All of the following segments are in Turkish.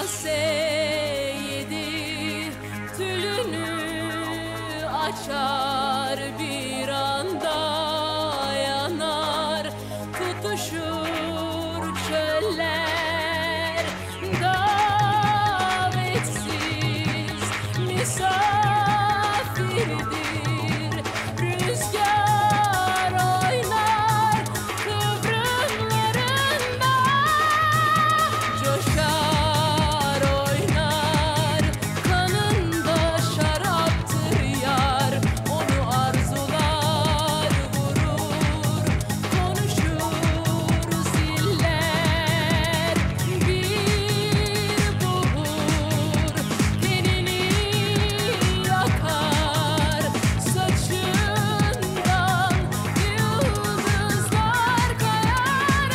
kase yedi tülünü açar, bir anda yanar, tutuşur çöller. Davetsiz misafirdir rüzgar, oynar kıvrımlarında, coşar oynar, kanında şaraptır yar. Onu arzular vurur, konuşur ziller. Bir buhur tenini yakar, saçından yıldızlar kayar.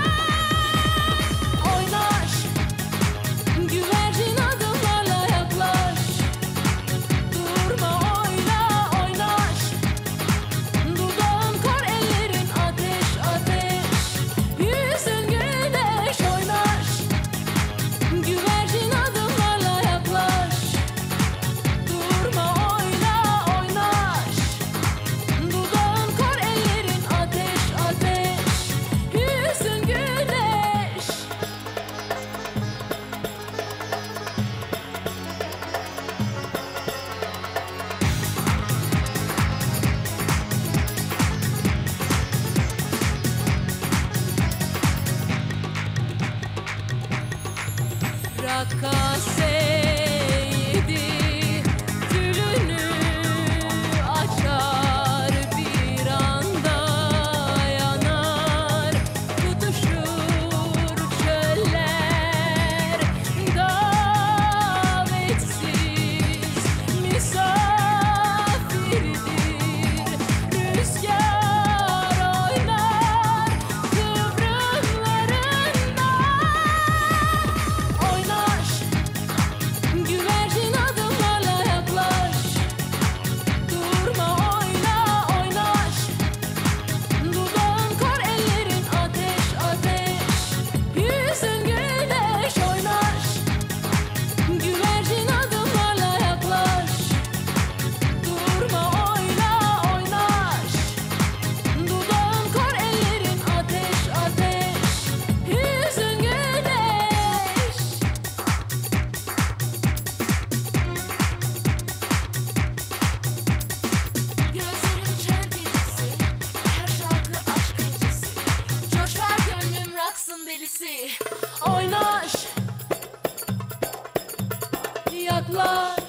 Aman oynaş, güvercin adımlarla yaklaş, durma oyna oynaş, dudağın kor, ellerin ateş ateş, yüzün güneş. Oynaş, güvercin adımlarla yaklaş, durma oyna oynaş, dudağın kor, ellerin ateş ateş, yüzün güneş. Rakase yedi tülünü açar, bir anda yanar, tutuşur çöller. Davetsiz misafirdir rüzgar, oynar kıvrımlarında. Oynaş, güvercin adımlarla yaklaş, durma oyna oynaş, dudağın kor, ellerin ateş ateş, yüzün güneş. Oynaş, güvercin adımlarla yaklaş, durma oyna oynaş, dudağın kor, ellerin ateş ateş, yüzün güneş. Gözlerim çöl delisi, her şarkı aşk acısı, coşar gönlüm raksın delisi. Oynaş, yaklaş.